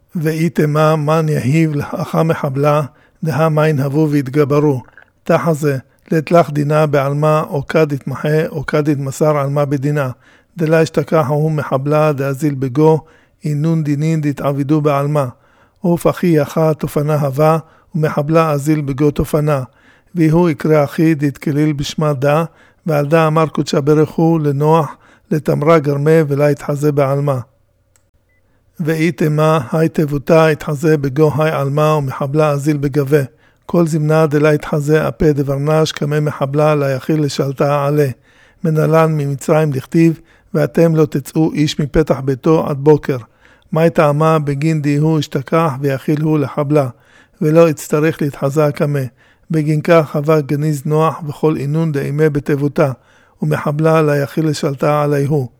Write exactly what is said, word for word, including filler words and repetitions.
ואיתמה מן יהיב לאחה מחבלה, דה מין הבו והתגברו, תחזה, לתלך דינה בעלמה, או כד התמחה, או כד התמסר עלמה בדינה, דלה השתכחו מחבלה, דאזיל בגו, אינון דינין דתעבידו בעלמה, ופחי יחה תופנה הווה, ומחבלה אזיל בגו תופנה, ויהו יקרא אחי דתכליל בשמה דה, ועל דה אמר קודשה ברכו לנוח, לתמרה גרמה ולה יתחזה בעלמה. ואיתמה, היי תבותה, יתחזה בגו היי עלמה, ומחבלה אזיל בגבה. כל זמנה דלה יתחזה אפה דברנש, כמה מחבלה לה יחיל לשלטה עלה. מנהלן ממצרים דכתיב, ואתם לא תצאו איש מפתח ביתו עד בוקר. מה טעמה בגין דיהו השתכח ויחיל הוא לחבלה, ולא יצטרך להתחזה כמה. בגין כך הווה גניז נוח וכל אינון דאימה בתבותה, ומחבלה לה יחיל לשלטה עליהו.